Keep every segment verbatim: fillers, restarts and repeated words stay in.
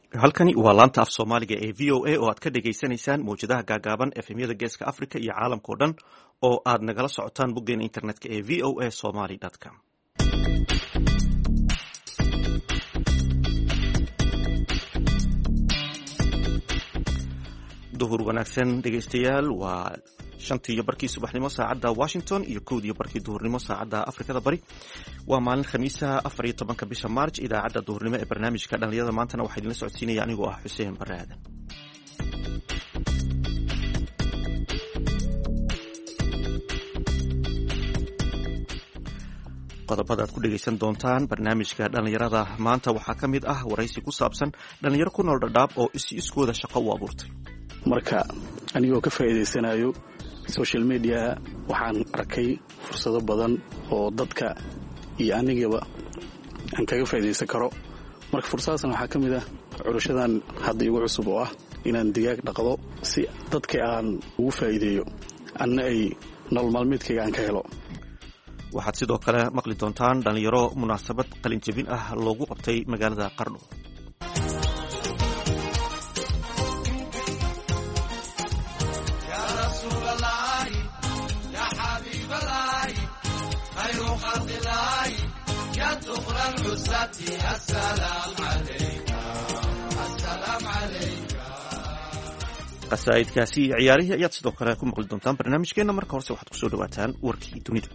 halkani waa laanta af soomaaliga ee v o a oo aad ka dhagaysanaysaan mawjadaha gaagaaban efemyada geeska africa iyo caalamkao dhan oo aad nagala socotaan boggeena internetka ee v o a somaly com duhur wanaagsan dhegaystayaal, waa shantii iyo barkii subaxnimo saacadda washington iyo kowdiiyo barkii duhurnimo saacadda afrikada bari. waa maalin khamiisa afar iyo tobanka bisha march. idaacadda duhurnimo ee barnaamijka dhallinyarada maantana waxaa idinla socodsiinaya anigoo ah xuseen bare aadan. qodobada aad ku dhegaysan doontaan barnaamijka dhallinyarada maanta waxaa ka mid ah waraysi ku saabsan dhallinyaro ku nool dhadhaab oo is iskooda shaqo u abuurtay. marka anigoo ka faa'iidaysanayo social media waxaan arkay fursado badan oo dadka iyo anigaba aan kaga faa'iidaysan karo. marka fursadaasna waxaa ka mid ah curashadan hadda igu cusub oo ah inaan digaag dhaqdo si dadka aan ugu faa'iideeyo anna ay nolol maalmeedkayga aan ka helo. waxaad sidoo kale maqli doontaan dhallinyaro munaasabad qalinjabin ah loogu qabtay magaalada qardho. qasaa'idkaasi iyo ciyaarihii ayaad sidoo kale ku maqli doontaan barnaamijkeenna. marka horse waxaad kusoo dhawaataan warkii dunida.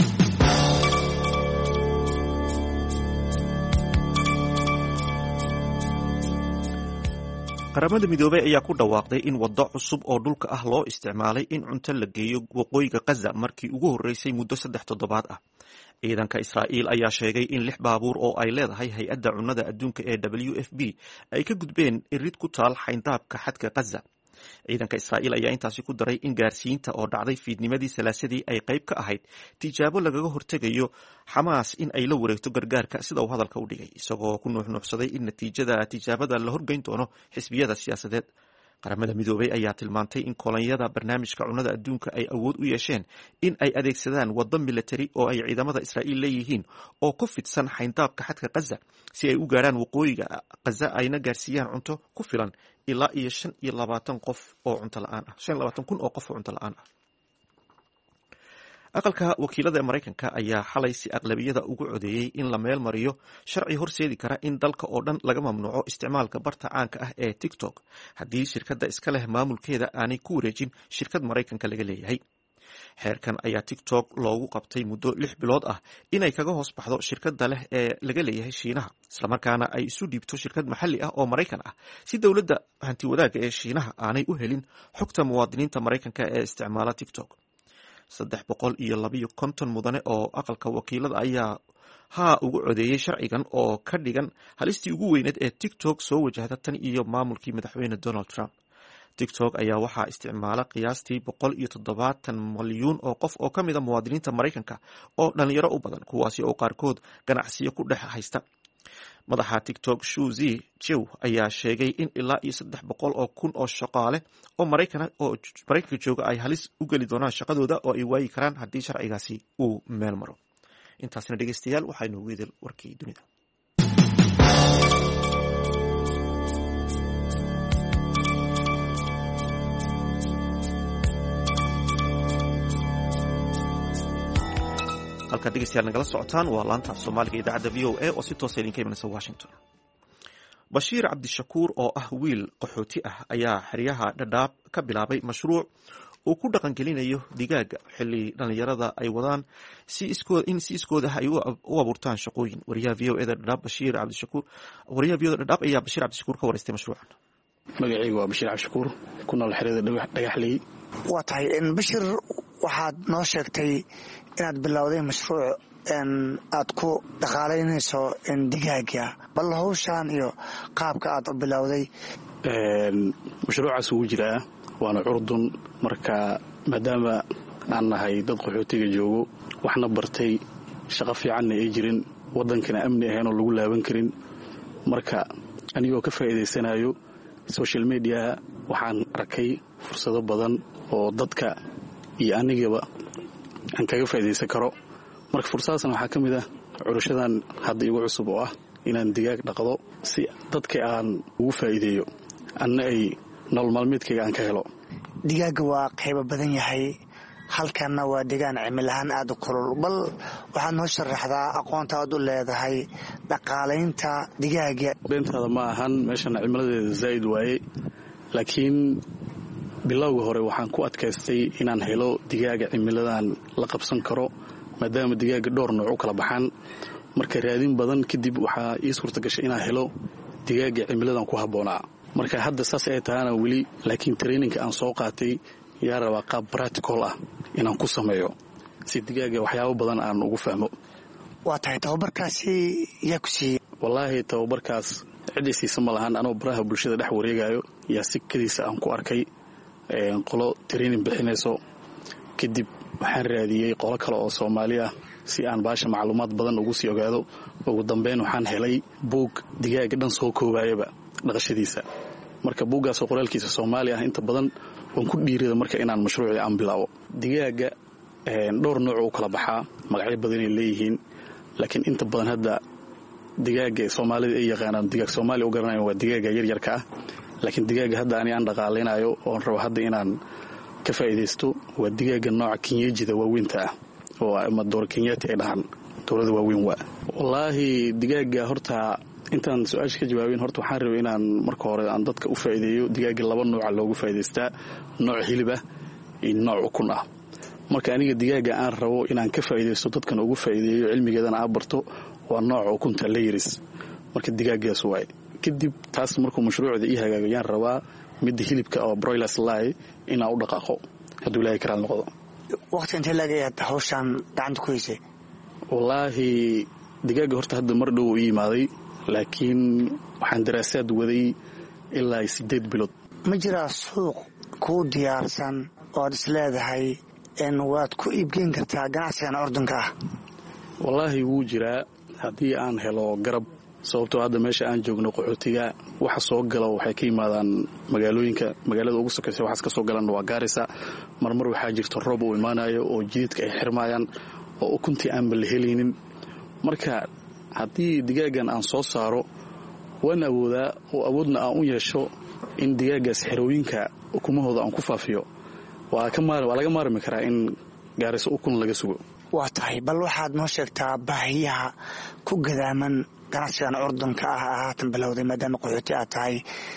qaramada midoobey ayaa ku dhawaaqday in waddo cusub oo dhulka ah loo isticmaalay in cunto la geeyo waqooyiga Gaza markii ugu horreysay muddo saddex toddobaad ah. ciidanka Israa'iil ayaa sheegay in lix baabuur oo ay leedahay hay-adda cunnada adduunka ee W F P ay ka gudbeen irid ku taal xayndaabka xadka Gaza. ciidanka Israa'iil ayaa intaasi ku daray in gaarsiinta oo dhacday fiidnimadii salaasadii ay qayb ka ahayd tijaabo lagaga hortegayo Xamaas in ay la wareegto gargaarka, sida uu hadalka u dhigay, isagoo ku nuuxnuuxsaday in natiijada tijaabada la horgeyn doono xisbiyada siyaasadeed. qaramada midoobey ayaa tilmaantay in kolonyada barnaamijka cunnada adduunka ay awood u yeesheen in ay adeegsadaan waddo militari oo ay ciidamada Israa'iil leeyihiin oo ku fidsan xayndaabka xadka Gaza si ay u gaaraan waqooyiga Gaza ayna gaarsiiyaan cunto ku filan ilaa iyo shan iyo labaatan qof oo cunto la'aan ah shan iyo labaatan kun oo qof oo cunto la'aan ah. aqalka wakiilada ee Mareykanka ayaa xalay si aqlabiyada ugu codeeyey in la meel mariyo sharci horseedi kara in dalka oo dhan laga mamnuuco isticmaalka barta caanka ah ee TikTok haddii shirkadda iska leh maamulkeeda aanay ku wareejin shirkad Mareykanka laga leeyahay. xeerkan ayaa TikTok loogu qabtay muddo lix bilood ah inay kaga hoos baxdo shirkadda leh ee laga leeyahay Shiinaha, islamarkaana ay isu dhiibto shirkad maxalli ah oo Mareykan ah si dowladda hanti wadaagga ee Shiinaha aanay u helin xogta muwaadiniinta Mareykanka ee isticmaala TikTok. saddex boqol iyo labiyo konton mudane oo aqalka wakiilada ayaa haa ugu codeeyey sharcigan oo ka dhigan halistii ugu weyneed ee TikTok soo wajahda tan iyo maamulkii madaxweyne Donald Trump. TikTok ayaa waxaa isticmaala qiyaastii boqol iyo toddobaatan malyuun oo qof oo ka mid a muwaadiniinta Mareykanka oo dhalinyaro u badan, kuwaasi oo qaarkood ganacsiyo ku dhex haysta. madaxa TikTok Shu Zi Chew ayaa sheegay in ilaa iyo saddex boqol oo kun oo shaqaale oo Mareykan oo Mareykanka jooga ay halis u geli doonaan shaqadooda oo ay waayi karaan haddii sharcigaasi uu meel maro. intaasina dhegeystayaal waxaynu ugu idil warkii dunida. halkaad dhegeystayaal nagala socotaan waa laanta af soomaaliga idaacadda v o a oo si toosa idinka imanaysa Washington. Bashiir Cabdishakuur oo ah wiil qaxooti ah ayaa xeryaha dhadhaab ka bilaabay mashruuc uu ku dhaqangelinayo digaaga xilli dhallinyarada ay wadaan si iskood in si iskood ah ay u abuurtaan shaqooyin. wariyaha v o a da dhadhaab Bashiir Cabdishakuur wariyaha v o a da dhadhaab ayaa Bashiir Cabdishakuur ka waraystay mashruucan. magacaygu waa Bashiir Cabdishakuur ku nool xerada dhagaxley. waa tahay in Bashiir waxaad noo sheegtay inaad bilowday mashruuc aad ku dhaqaalaynayso digaaga, bal hawshaan iyo qaabka aad u bilowday. mashruucaas ugu jiraa waana curdun. marka maadaama aan nahay dad qaxootiga joogo waxna bartay shaqo fiicanna ay jirin waddankana amni ahayn oo lagu laaban karin, marka anigoo ka faa'iidaysanayo social media waxaan arkay fursado badan oo dadka iyo anigaba aan kaga faa'iidaysan karo. marka fursadaasna waxaa ka mid ah curashadan hadda igu cusub oo ah inaan digaag dhaqdo si dadka aan ugu faa'iideeyo anna ay nolol maalmeedkayga aan ka helo. digaaga waa qaybo badan yahay, halkanna waa deegaan cimilahaan aad u kulul. bal waxaad noo sharaxdaa aqoonta aad u leedahay dhaqaalaynta digaaga. beentaada ma ahan meeshana cimiladeeda zaa'id waaye, laakiin bilowga hore waxaan ku adkaystay inaan helo digaaga cimiladan la qabsan karo, maadaama digaaga dhowr nooc u kala baxaan. marka raadin badan kadib waxaa ii suurta gashay inaan helo digaaga cimiladan ku habboonaa. marka hadda saas ay tahana weli, laakiin traininka aan soo qaatay yaa rabaa qaab practical ah inaan ku sameeyo si digaaga waxyaabo badan aan ugu fahmo. waa tahay tababarkaasi yaa ku siiyey? wallaahi tababarkaas cidii siisa ma lahan, anoo baraha bulshada dhex wareegayo yaa sikadiisa aan ku arkay qolo training bixinayso. kadib waxaan raadiyey qolo kale oo Soomaali ah si aan baasha macluumaad badan ugu sii ogaado. ugu dambeyn waxaan helay buug digaaga dhan soo koobayaba dhaqashadiisa. marka buuggaas oo qoraalkiisa Soomaali ah inta badan waan ku dhiirada marka inaan mashruuci aan bilaabo. digaaga dhowr nooc u kala baxaa, magacyo badan ay leeyihiin, laakiin inta badan hadda digaaga Soomaalida ay yaqaanaan digaag Soomaali u garanayaan waa digaaga yar yarka ah. laakiin digaaga hadda ani aan dhaqaaleynayo oo rabo hadda inaan ka faa'iideysto waa digaaga nooca Kinyejida waaweynta ah oo ama door Kenyati ay dhahan dowladda waaweyn waa. wallaahi digaaga horta intaan su'aasha ka jawaabin horta waxaan rabay inaan marka hore aan dadka u faa'iideeyo digaaga laba nooc loogu faa'iideystaa, nooc hilib ah iyo nooc ukun ah. marka aniga digaaga aan rabo inaan ka faa'iideysto dadkan ugu faa'iideeyo cilmigeedana aan barto waa nooc ukunta layers. marka digaagaas waay. kadib taas markuu mashruucda ii hagaagayaan rabaa mid hilibka oo broilers lay inaan u dhaqaaqo hadduu ilaahay karaan noqdo. waqti intee laagayaad hawshaan gacanta ku haysay? wallaahi digaaga horta hadda mar dhow u yimaaday, laakiin waxaan daraasaad waday ilaa sideed bilood. ma jiraa suuq kuu diyaarsan ood is leedahay in waad ku iibgeyn kartaa ganacsigan ordunka ah? wallaahi wuu jiraa haddii aan helo garab, sababtoo hadda meesha aan joogno qaxootiga waxa soo gala waxay ka yimaadaan magaalooyinka. magaalada ugu sokaysa waxaas ka soo galan waa Gaarisa. marmar waxaa jirta roob u imaanayo oo jidadka ay xirmayaan oo ukuntii aan la helaynin. marka haddii digaagan aan soo saaro waan awoodaa oo awoodna aan u yeesho in digaagaas xerooyinka ukumahooda aan ku faafiyo, waa ka maar waa laga maarmi karaa in Gaarisa ukun laga sugo. waa tahay bal waxaad noo sheegtaa baahiyaha ku gadaaman ganacsigan ordunka ah haatan bilowday maadaama qaxooti aad tahay,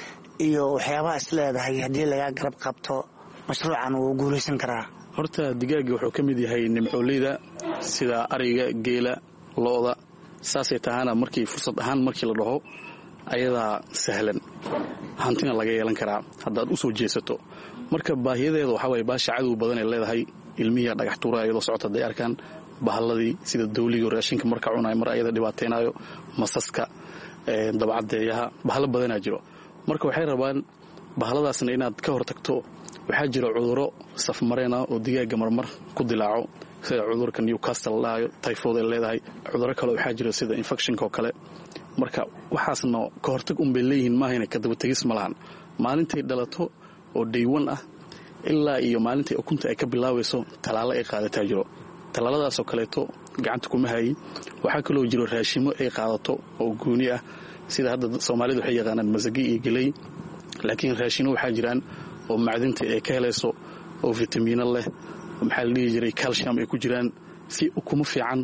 iyo waxyaabaha is leedahay haddii laga garab qabto mashruucan wuu guulaysan karaa. horta digaaga wuxuu ka mid yahay nimcooleyda sida ariga, geela, looda. saasay tahana markii fursad ahaan markii la dhaho ayadaa sahlan hantina laga yeelan karaa haddaad u soo jeesato. marka baahiyadeeda waxaa waye baasha cadow badan ay leedahay. ilmihiya dhagax tuura iyadoo socota hadday arkaan, bahalladii sida dawliga raashinka marka cunayo mar ayada dhibaataynayo, masaska, dabcadeeyaha, bahalo badanaa jiro. marka waxay rabaan bahalladaasna inaad ka hor tagto. waxaa jira cudurro safmareen ah oo digaaga marmar ku dilaaco sida cudurka Newcastle laayo, typhoid ay leedahay. cudurro kale waxaa jira sida infectionka oo kale. marka waxaasna ka hortag un bay leeyihiin maahayna ka daba tegis ma lahan. maalintay dhalato oo day one ah ilaa iyo maalintay ukunta ay ka bilaabayso talaalo ay qaadataa jiro. talaaladaasoo kaleeto gacanta kuma hayi. waxaa kaloo jiro raashimo ay qaadato oo gooni ah sida hadda Soomaalidu waxay yaqaanaan masagi iyo galey, laakiin raashino waxaa jiraan oo macdinta ay ka helayso oo fitamiino leh, maxaa la dhihi jiray calcium ay ku jiraan, si ukumo fiican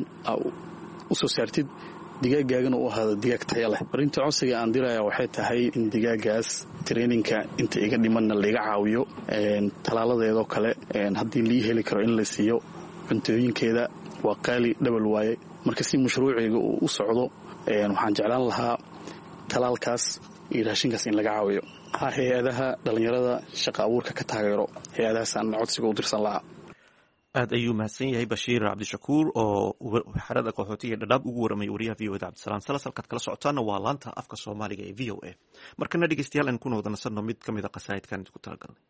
u soo saartid digaagaagana u ahaado digaag tayo leh. arinta codsiga aan diraya waxay tahay in digaagaas traininka inta iga dhimanna laga caawiyo, talaaladeedoo kale haddii lii heli karo in la siiyo. cuntooyinkeeda waa qaali dhabal waaye. marka si mashruuciga uu u socdo waxaan jeclaan lahaa talaalkaas iyo raashinkaas in laga caawiyo. hay-adaha dhalinyarada shaqa abuurka ka taageero, hay-adahaasaan codsiga u dirsan lahaa. aad ayuu mahadsan yahay Bashiir Cabdishakuur oo xerada qaxootiga Dhadhaab ugu waramay wariyaha V O A Cabdisalaam Salas. halkaad kala socotaana waa laanta afka Soomaaliga ee V O A. markana dhegeystayaal aan ku wada nasanno mid ka mid a qasaa'idkan ku talagalnay.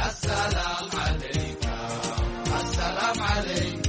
السلام عليك السلام عليك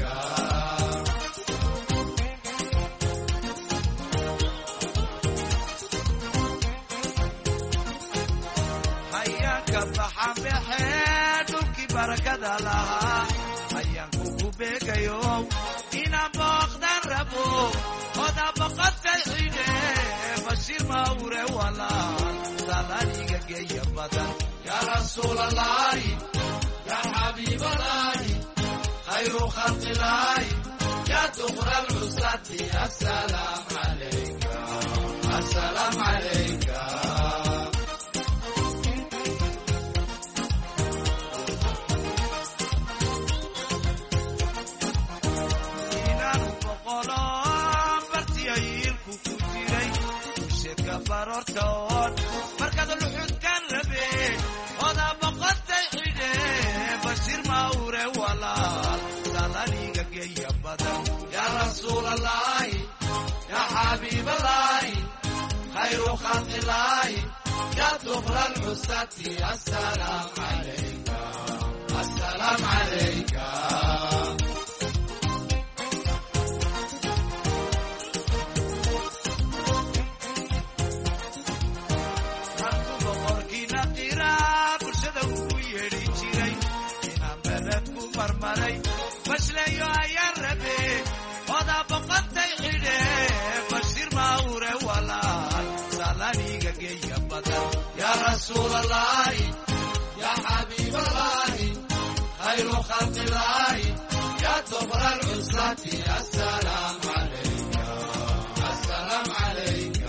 حياك بحبحينك بركة لها حياك كوبيك يوم إنا بقدر ربو خدا بقد تحيني بشير موري ولا سلاليك جاي بدن يا رسول الله يا حبيب الله خير خلق الله يا دخر العساة السلام عليك السلام عليك barortoon markaad luxud kan rabe oda baqad tayxide bashir mawre walaal salaniga geeya badan ya rasuul allah ya habib allah khayru khalq allah ya dukhra al-usati assalam alayka assalam alayka بشليو يا ربي ودا بقد تيحيده بشير ماوره ولا سالاني جاي بدل يا رسول الله يا حبيب الله خير خلق الله يا دبر العزة السلام عليك السلام عليك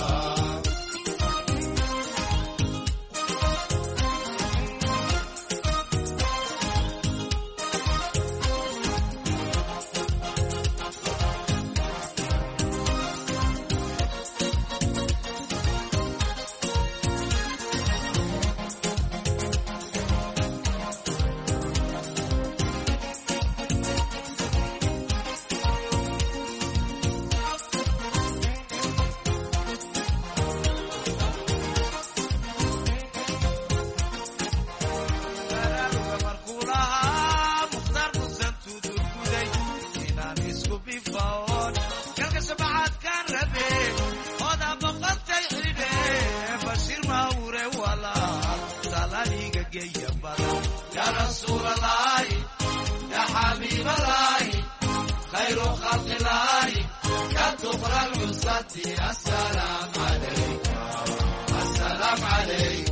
يا رسول الله يا حبيب الله خير خلق الله يا دبر العزة السلام عليك السلام عليك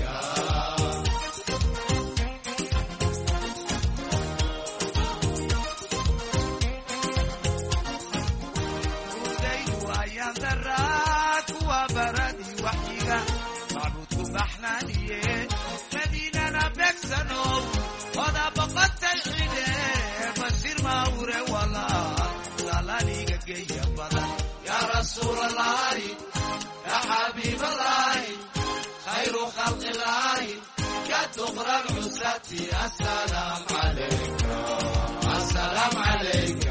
ذراك وبردي وحيقة معبودكم بحنانية مدينة نبك سنو ودا بقد تيحيني بشير ماوري ولا سالاني جاي بدن يا رسول الله يا حبيب الله خير خلق الله يا دبر العزة السلام عليك السلام عليك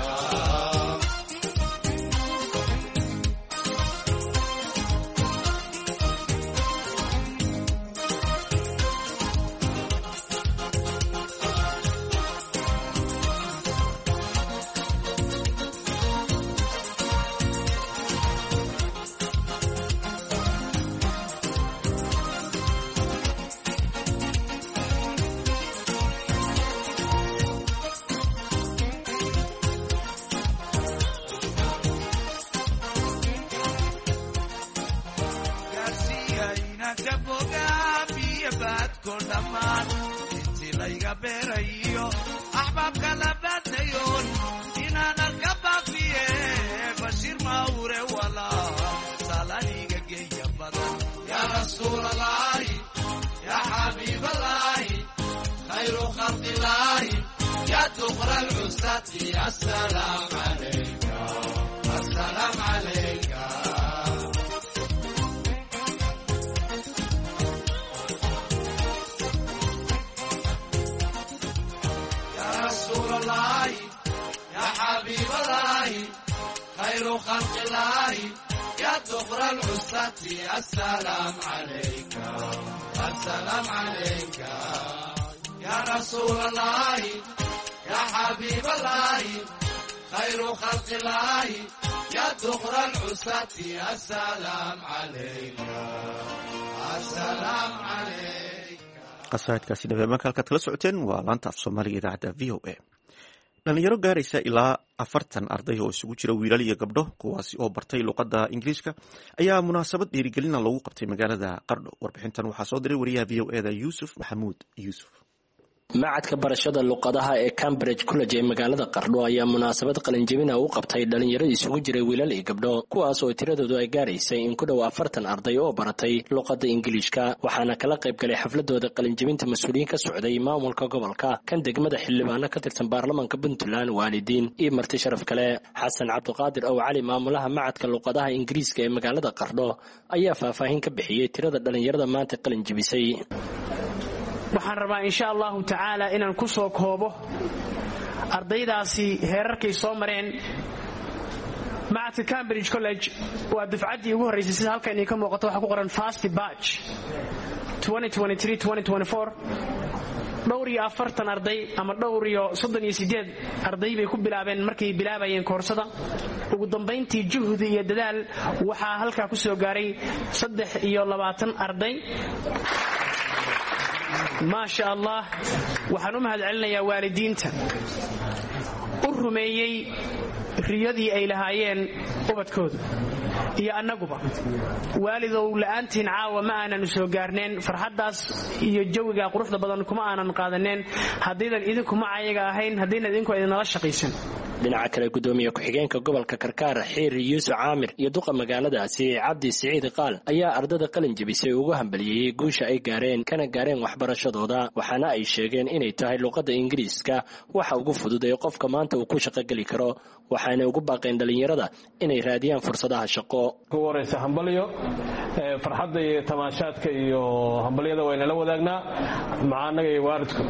berayo ahbabka la badayon inana kabafiye bashir mawre wala salaniga geeya badan ya rasuul allah ya habib allah khayru khalq allah ya dukhra al-usati assalam alayka assalam alayka الله يا حبيب الله خير خلق الله يا دبر العزة السلام عليك السلام عليك يا رسول الله يا حبيب الله خير خلق الله يا دخر العساة السلام عليك السلام عليك. qasaa'idkaasi dhabeemaanka halkaad kala socoteen waa laanta af soomaaliga idaacadda v o a. dhalinyaro gaaraysa ilaa afartan arday oo isugu jira wiilal iyo gabdho kuwaasi oo bartay luqadda ingiliishka ayaa munaasabad dhiirigelina loogu qabtay magaalada qardho. warbixintan waxaa soo diray wariyaha v o eda yuusuf maxamuud yuusuf. macadka barashada luqadaha ee Cambridge College ee magaalada Qardho ayaa munaasabad qalinjebina u qabtay dhalinyaro isugu jiray wiilal iyo gabdho kuwaas oo tiradoodu ay gaaraysay in ku dhow afartan arday oo baratay luqadda Ingiriiska waxaana kala qayb galay xafladooda qalinjebinta mas'uuliyiin ka socday maamulka gobolka kan degmada xildhibaano ka tirsan baarlamaanka Puntland waalidiin iyo marti sharaf kale. Xasan Cabdiqaadir oo cali maamulaha macadka luqadaha Ingiriiska ee magaalada Qardho ayaa faahfaahin ka bixiyay tirada dhalinyarada maanta qalinjebisay. waxaan rabaa insha allahu tacaala inaan ku soo koobo ardaydaasi heerarkay soo mareen. macadka Cambridge College waa dufcaddii ugu horreysay sida halkan idinka muuqato waxaa ku qoran fast batch dhowr iyo afartan arday ama dhowr iyo soddon iyo sideed arday bay ku bilaabeen markay bilaabayeen koorsada. ugu dambayntii juhdi iyo dadaal waxaa halkaa ku soo gaaray saddex iyo labaatan arday. maasha allah waxaan u mahadcelinayaa waalidiinta u rumeeyey riyadii ay lahaayeen ubadkooda iyo annaguba. waalidow la'aantiin caawa ma aanan soo gaarneen farxaddaas iyo jawiga quruxda badan kuma aanan qaadaneen haddaydan idinku macayaga ahayn haddaynan idinku idinala shaqaysan. dhinaca kale gudoomiye ku-xigeenka gobolka Karkaar Xiir Yuusuf Caamir iyo duqa magaaladaasi Cabdi Siciid Qaal ayaa ardada qalin jabisay ugu hambaliyay guusha ay gaareen kana gaareen waxbarashadooda waxaana ay sheegeen inay tahay luqadda Ingiriiska waxa ugu fudud ee qofka maanta uu ku shaqo gali karo waxaana ugu baaqeen dhalinyarada inay raadiyaan fursadaha shaqo. ku wareysa hambaliyo farxadda iyo tamaashaadka iyo hambaliyada wayna la wadaagnaa macaanaga iyo waalidku.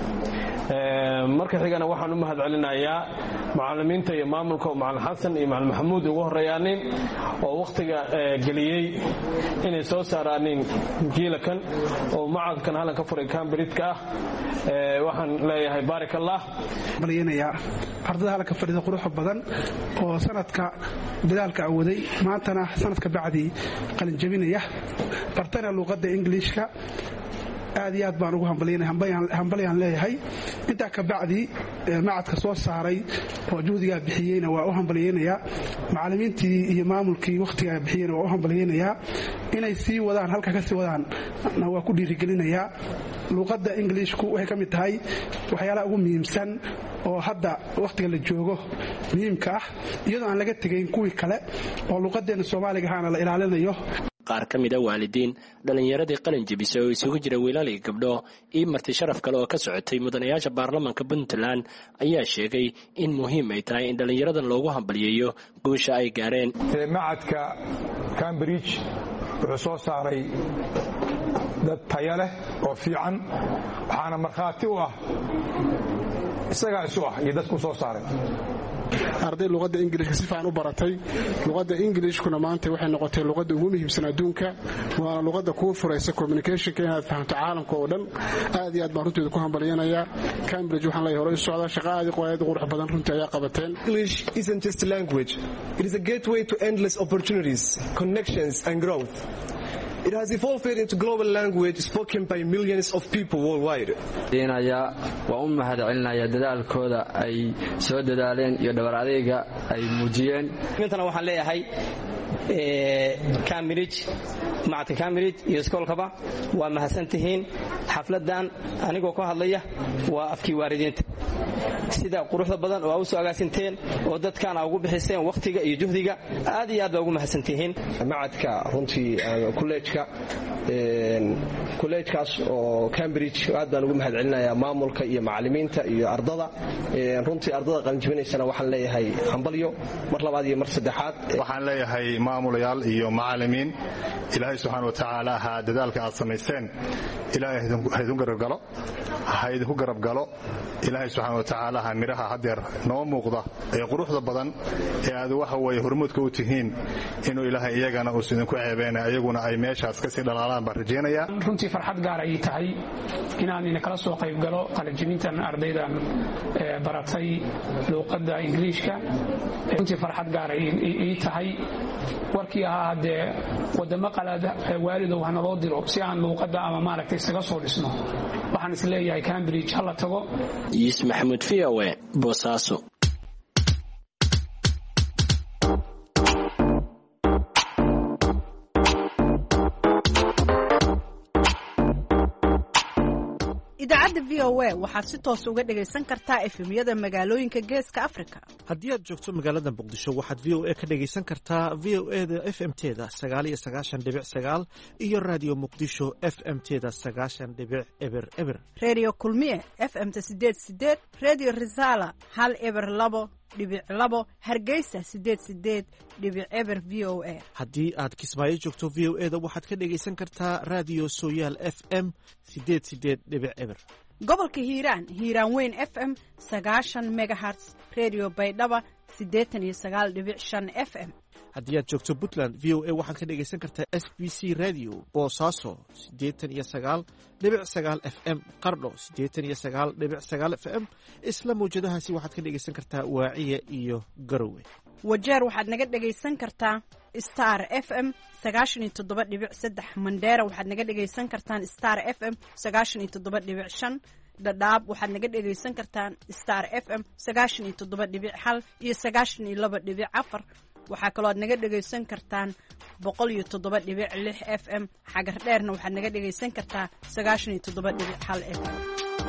marka xigana waxaan u mahadcelinayaa macallimiinta iyo maamulka macallin xasan iyo macallin maxamuud ugu horeeyaanin oo waqtiga galiyay inay soo saaraanin jiilakan oo macadkan halan ka furay Cambridge ah. waxaan leeyahay baarakallah baliyeenaya ardada halka fadhida quruxda badan oo sanadka dadaalka awooday maantana sanadka bacdi qalin jabinaya bartana luqadda Ingiriiska. aad iyo aad baan ugu hambaliyaan leeyahay. intaa ka bacdi macadka soo saaray oo juhdigaa bixiyeyna waa u hambaliyeynayaa macallimiintii iyo maamulkii wakhtigaa bixiyeyna waa u hambaliyeynayaa inay sii wadaan halka ka sii wadaan waa ku dhiirigelinayaa. luqadda ingiliishku waxay ka mid tahay waxyaalaha ugu muhiimsan oo hadda wakhtiga la joogo muhiimka ah iyadoo aan laga tegayn kuwii kale oo luqaddeena Soomaaliga ahaana la ilaalinayo. qaar ka mid ah waalidiin dhalinyaradii qalin jabisay oo isugu jira wiilal iyo gabdho iyo marti sharaf kale oo ka socotay mudanayaasha baarlamaanka Puntland ayaa sheegay in muhiim ay tahay in dhalinyaradan loogu hambaliyeeyo guusha ay gaareen. macadka Cambridge wuxuu soo saaray dad tayo leh oo fiican waxaana markhaati u ah isaga isu ah iyo dadku soo saaray arday luqadda Ingiriiska si fiican u baratay. luqadda Ingiriiskuna maanta waxay noqotay luqadda ugu muhiimsan adduunka waana luqadda ku furaysa communication-ka inaad fahamto caalamka oo dhan. aad iyo aad baan runtii ku hambaliyanayaa Cambridge waxaan leeyahay hore u socda shaqo aad iyo qurux badan runtii ayaa qabateen. English isn't just a language, it is a gateway to endless opportunities, connections and growth. It has evolved into global language spoken by millions of people worldwide. Deenaya waa u mahadcelinayaa dadaalkooda ay soo dadaaleen iyo dhabar adeega ay muujiyeen. intana waxaan leeyahay ee Cambridge macadka Cambridge iyo iskoolkaba waa mahadsantihiin. xafladan anigoo ka hadlaya waa afkii waalidiinta sida quruxda badan oo ay u soo agaasinteen oo dadkana ugu bixiseen waqtiga iyo juhdiga aad iyo aad ugu mahadsantihiin. macadka runtii college-ka een college-kaas oo Cambridge aad baan ugu mahadcelinayaa maamulka iyo macallimiinta iyo ardada. een runtii ardada qalin jabinaysana waxaan leeyahay hambaliyo mar labaad iyo mar saddexaad. waxaan leeyahay maamulayaal iyo macallimiin ilaahay subxaanahu wa ta'aala ha dadaalka aad samaysteen ilaahay idin gargalo ha idinku garab galo ilaahay subxaana wa tacaala ha midhaha haddeer noo muuqda ee quruxda badan ee aad waxa weeye hormuudka u tihiin inuu ilaahay iyagana uusa idinku ceebeena iyaguna ay meeshaas kasii dhalaalaan baan rajaynayaa runtii farxad gaar ay tahay inaan idinkala soo qayb galo qalinjibintan ardaydan baratay luuqadda ingiliishka runtii farxad gaar ay ii tahay warkii ahaa haddee wadamo qalaad waalidow ha naloo diro si aan luuqadda ama maaragtay isaga soo dhisno waxaan is leeyahay cambridge ha la tago yiis maxamuud v o e boosaaso idaacadda v o a waxaad si toos uga dhagaysan kartaa efemyada magaalooyinka geeska afrika haddii aad joogto magaalada muqdisho waxaad v o a ka dhagaysan kartaa v o e da f m teda sagaal iyo sagaashan dhibic sagaal iyo raadiyo muqdisho f m teda sagaashan dhibic eber eber redio kulmiye f m ta sideed sideed redio risala hal eber labo dhibic labo hargeysa sideed sideed dhibic eber v o a haddii aad kismaayo joogto v o e da waxaad ka dhagaysan kartaa raadiyo sooyaal f m sideed sideed dhibic eber gobolka hiiraan hiiraan weyn f m sagaashan megaherts redio baydhaba siddeetan iyo sagaal dhibic shan f m haddii aad joogto puntland v o a waxaad ka dhagaysan kartaa s b c radio boosaaso siddeetan iyo sagaal dhibic sagaal f m qardho siddeetan iyo sagaal dhibic sagaal f m isla mawjadahaasi waxaad ka dhagaysan kartaa waaciya iyo garowe wajeer waxaad naga dhagaysan kartaa star f m sagaashan iyo toddoba dhibic saddex mandheera waxaad naga dhagaysan kartaan star f m sagaashan iyo toddoba dhibic shan dhadhaab waxaad naga dhagaysan kartaan star f m sagaashan iyo toddoba dhibic hal iyo sagaashan iyo laba dhibic afar waxaa kaloo aad naga dhagaysan kartaan boqol iyo toddoba dhibic lix f m xagar dheerna waxaad naga dhagaysan kartaa sagaashan iyo toddoba dhibic hal f m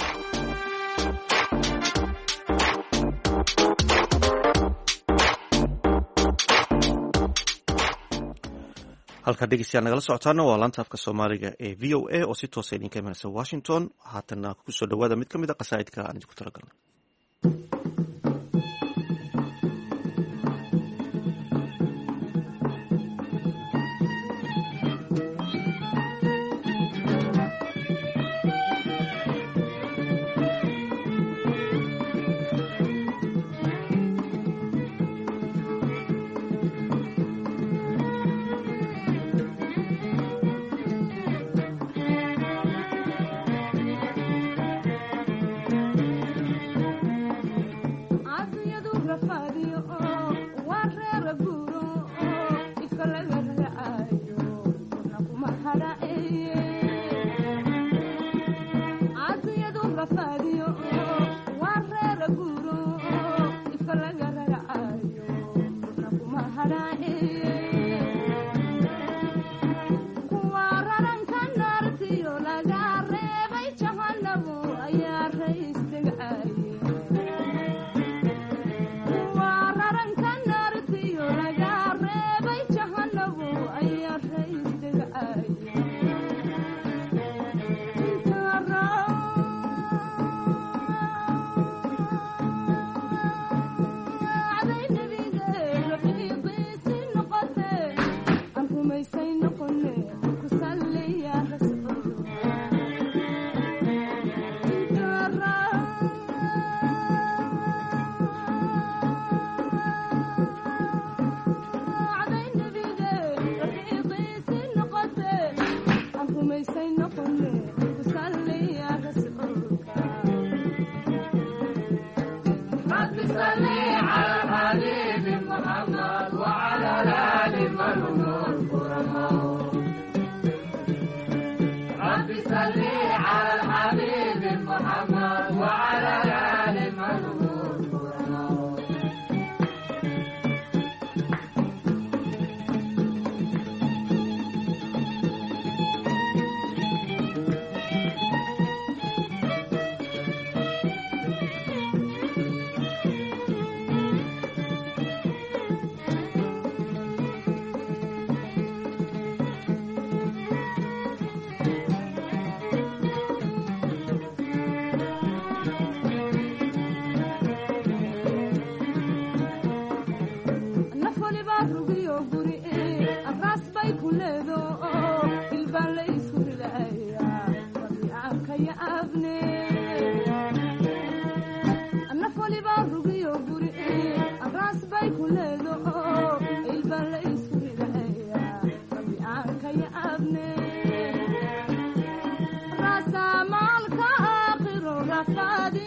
halkaa dhegeystayaal nagala socotaana waa laanta afka soomaaliga ee v o a oo si toosa idinka imanaysa washington haatanna kusoo dhawaada mid ka mid a qasaa'idka aan idinku talagalnay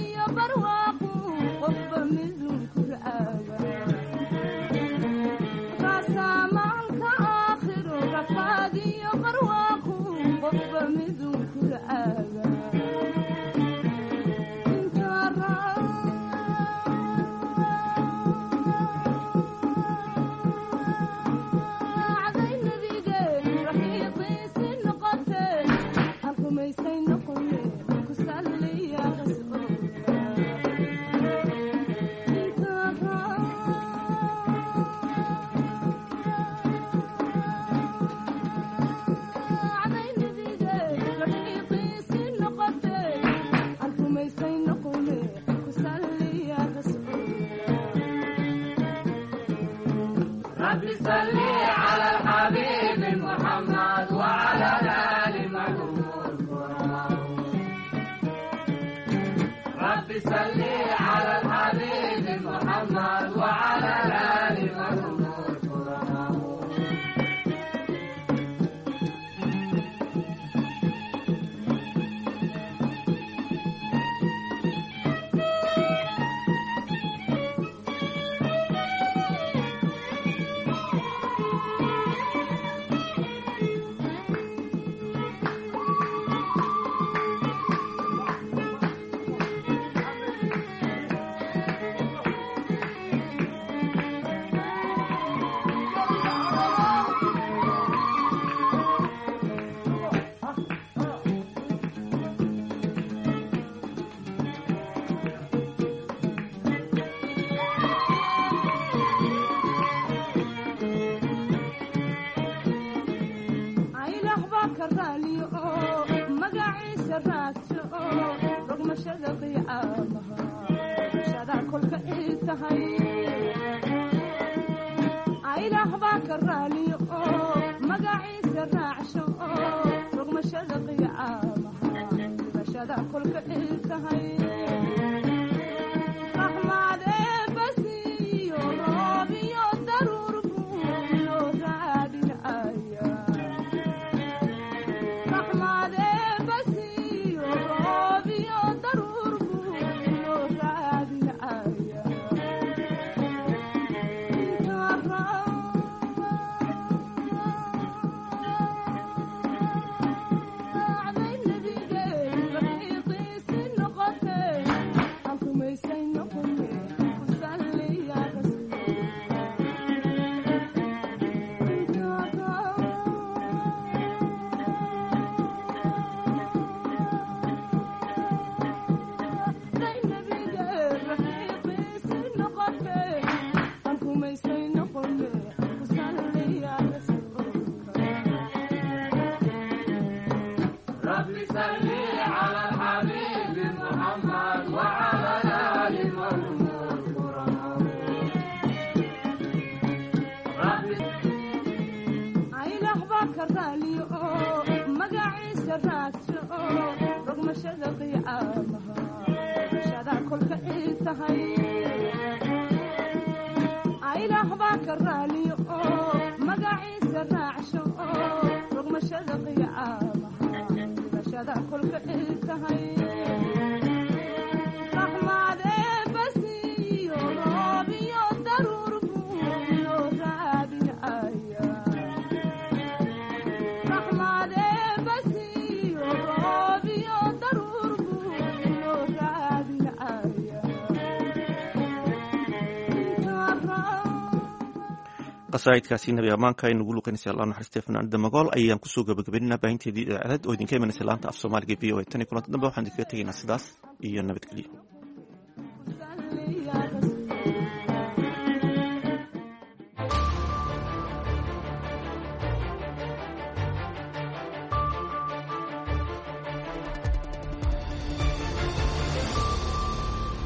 qasaa'idkaasi nabi amaanka ay nagu luqaynaysa allah naxariistay fanaanada magool ayaan kusoo gabagabeynaa baahinteedii idaacadad oo idinka imanaysa laanta af soomaaliga v o a tan iyo kulanta dambe waxaan idinkaga tegaynaa sidaas iyo nabadgelyo.